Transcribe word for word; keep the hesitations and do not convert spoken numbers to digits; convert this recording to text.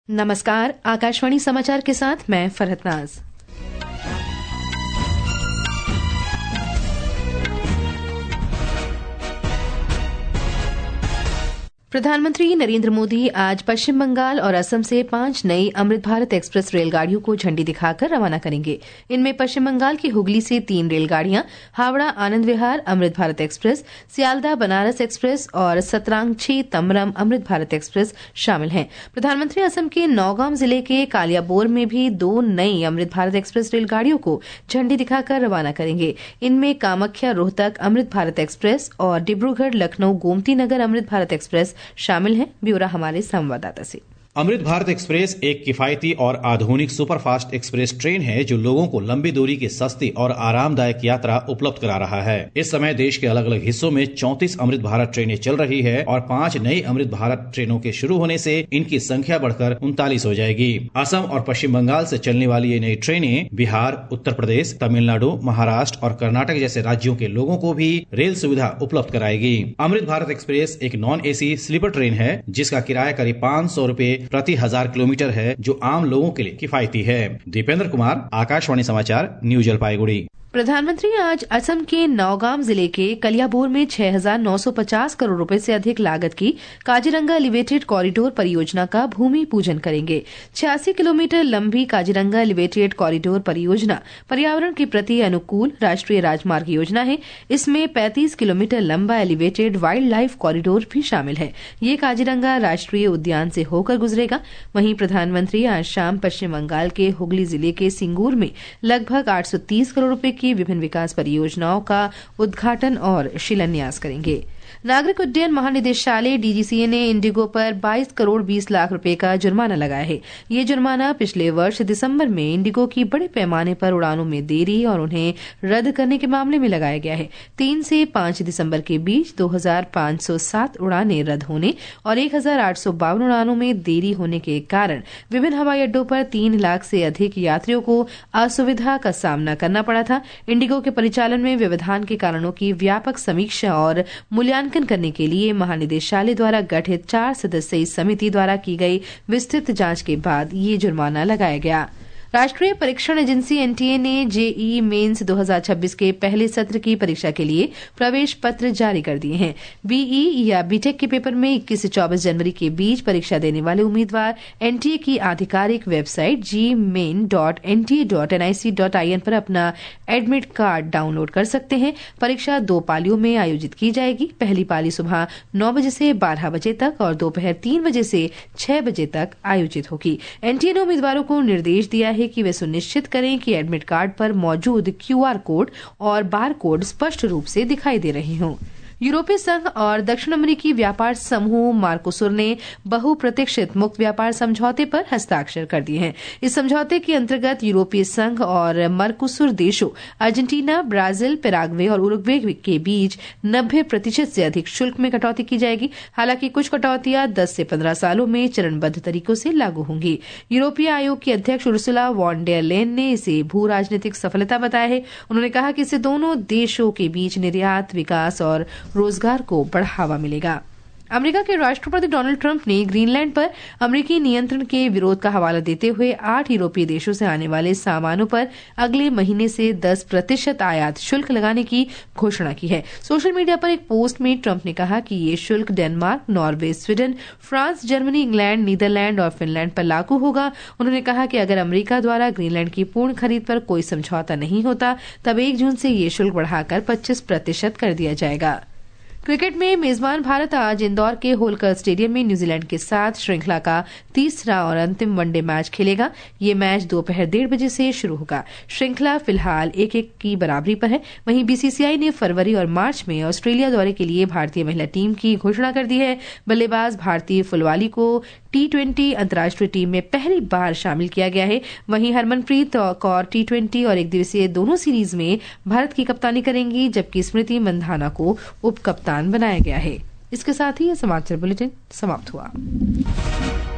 नमस्कार, आकाशवाणी समाचार के साथ मैं फरहत नाज। प्रधानमंत्री नरेंद्र मोदी आज पश्चिम बंगाल और असम से पांच नई अमृत भारत एक्सप्रेस रेलगाड़ियों को झंडी दिखाकर रवाना करेंगे। इनमें पश्चिम बंगाल की हुगली से तीन रेलगाड़ियां, हावड़ा आनंद विहार अमृत भारत एक्सप्रेस, सियालदह बनारस एक्सप्रेस और सतरांगछी तमरम अमृत भारत एक्सप्रेस शामिल हैं। प्रधानमंत्री असम के नौगाम जिले के कालियाबोर में भी दो नई अमृत भारत एक्सप्रेस रेलगाड़ियों को झंडी दिखाकर रवाना करेंगे। इनमें कामाख्या रोहतक अमृत भारत एक्सप्रेस और डिब्रूगढ़ लखनऊ गोमती नगर अमृत भारत एक्सप्रेस शामिल हैं। ब्यौरा हमारे संवाददाता से। अमृत भारत एक्सप्रेस एक किफायती और आधुनिक सुपरफास्ट एक्सप्रेस ट्रेन है जो लोगों को लंबी दूरी की सस्ती और आरामदायक यात्रा उपलब्ध करा रहा है। इस समय देश के अलग अलग हिस्सों में चौंतीस अमृत भारत ट्रेनें चल रही है और पांच नई अमृत भारत ट्रेनों के शुरू होने से इनकी संख्या बढ़कर उनतालीस हो जाएगी। असम और पश्चिम बंगाल से चलने वाली ये नई ट्रेनें बिहार, उत्तर प्रदेश, तमिलनाडु, महाराष्ट्र और कर्नाटक जैसे राज्यों के लोगों को भी रेल सुविधा उपलब्ध कराएगी। अमृत भारत एक्सप्रेस एक नॉन एसी स्लीपर ट्रेन है जिसका किराया करीब पाँच सौ रूपये प्रति हजार किलोमीटर है, जो आम लोगों के लिए किफायती है। दीपेंद्र कुमार, आकाशवाणी समाचार, न्यू जलपाईगुड़ी। प्रधानमंत्री आज असम के नौगाम जिले के कलियाबोर में छह हजार नौ सौ पचास करोड़ रुपए से अधिक लागत की काजीरंगा एलिवेटेड कॉरिडोर परियोजना का भूमि पूजन करेंगे। छियासी किलोमीटर लंबी काजीरंगा एलिवेटेड कॉरिडोर परियोजना पर्यावरण के प्रति अनुकूल राष्ट्रीय राजमार्ग योजना है। इसमें पैंतीस किलोमीटर लंबा एलिवेटेड वाइल्ड लाइफ कॉरिडोर भी शामिल है। ये काजीरंगा राष्ट्रीय उद्यान से होकर गुजरेगा। वहीं प्रधानमंत्री आज शाम पश्चिम बंगाल के हुगली जिले के सिंगूर में लगभग आठ सौ तीस करोड़ रुपए की विभिन्न विकास परियोजनाओं का उद्घाटन और शिलान्यास करेंगे। नागरिक उड्डयन महानिदेशालय डीजीसीए ने इंडिगो पर बाईस करोड़ बीस लाख रुपए का जुर्माना लगाया है। ये जुर्माना पिछले वर्ष दिसंबर में इंडिगो की बड़े पैमाने पर उड़ानों में देरी और उन्हें रद्द करने के मामले में लगाया गया है। तीन से पांच दिसंबर के बीच दो हजार पांच सौ सात उड़ानें रद्द होने और एक हजार आठ सौ बावन उड़ानों में देरी होने के कारण विभिन्न हवाई अड्डों पर तीन लाख से अधिक यात्रियों को असुविधा का सामना करना पड़ा था। इंडिगो के परिचालन में व्यवधान के कारणों की व्यापक समीक्षा और मूल्यांकन करने के लिए महानिदेशालय द्वारा गठित चार सदस्यीय समिति द्वारा की गई विस्तृत जांच के बाद ये जुर्माना लगाया गया। राष्ट्रीय परीक्षण एजेंसी एनटीए ने जेईई मेंस दो हजार छब्बीस के पहले सत्र की परीक्षा के लिए प्रवेश पत्र जारी कर दिए हैं। बीई या बीटेक के पेपर में इक्कीस से चौबीस जनवरी के बीच परीक्षा देने वाले उम्मीदवार एनटीए की आधिकारिक website JEE main dot N T A dot N I C dot I N पर अपना एडमिट कार्ड डाउनलोड कर सकते हैं। परीक्षा दो पालियों में आयोजित की जाएगी। पहली पाली सुबह नौ बजे से बारह बजे तक और दोपहर तीन बजे से छह बजे तक आयोजित होगी। एनटीए ने उम्मीदवारों को निर्देश दिया है कि वे सुनिश्चित करें कि एडमिट कार्ड पर मौजूद क्यूआर कोड और बार कोड स्पष्ट रूप से दिखाई दे रहे हों। यूरोपीय संघ और दक्षिण अमेरिकी व्यापार समूह मार्कोसुर ने बहुप्रतीक्षित मुक्त व्यापार समझौते पर हस्ताक्षर कर दिए हैं। इस समझौते के अंतर्गत यूरोपीय संघ और मर्कोसुर देशों अर्जेंटीना, ब्राजील, पैराग्वे और उरुग्वे के बीच नब्बे प्रतिशत से अधिक शुल्क में कटौती की जाएगी। हालांकि कुछ कटौतियां दस से पंद्रह सालों में चरणबद्ध तरीकों से लागू होंगी। यूरोपीय आयोग की अध्यक्ष उर्सुला वॉन डेर लेन ने इसे भू राजनीतिक सफलता बताया है। उन्होंने कहा कि इससे दोनों देशों के बीच निर्यात, विकास और रोजगार को बढ़ावा मिलेगा। अमेरिका के राष्ट्रपति डोनाल्ड ट्रंप ने ग्रीनलैंड पर अमेरिकी नियंत्रण के विरोध का हवाला देते हुए आठ यूरोपीय देशों से आने वाले सामानों पर अगले महीने से दस प्रतिशत आयात शुल्क लगाने की घोषणा की है। सोशल मीडिया पर एक पोस्ट में ट्रंप ने कहा कि ये शुल्क Denmark, Norway, Sweden, France, Germany, England, Netherlands और फिनलैंड पर लागू होगा। उन्होंने कहा कि अगर अमेरिका द्वारा ग्रीनलैंड की पूर्ण खरीद पर कोई समझौता नहीं होता तब एक जून से ये शुल्क बढ़ाकर पच्चीस प्रतिशत कर दिया जाएगा। क्रिकेट में मेजबान भारत आज इंदौर के होलकर स्टेडियम में न्यूजीलैंड के साथ श्रृंखला का तीसरा और अंतिम वनडे मैच खेलेगा। ये मैच दोपहर डेढ़ बजे से शुरू होगा। श्रृंखला फिलहाल एक एक की बराबरी पर है। वहीं बीसीसीआई ने फरवरी और मार्च में ऑस्ट्रेलिया दौरे के लिए भारतीय महिला टीम की घोषणा कर दी है। बल्लेबाज भारती फुलवाली को टी ट्वेंटी अंतर्राष्ट्रीय टीम में पहली बार शामिल किया गया है। वहीं हरमनप्रीत कौर टी ट्वेंटी और एक दिवसीय दोनों सीरीज में भारत की कप्तानी करेंगी, जबकि स्मृति मंधाना को उप कप्तान बनाया गया है। इसके साथ ही यह समाचार बुलेटिन समाप्त हुआ।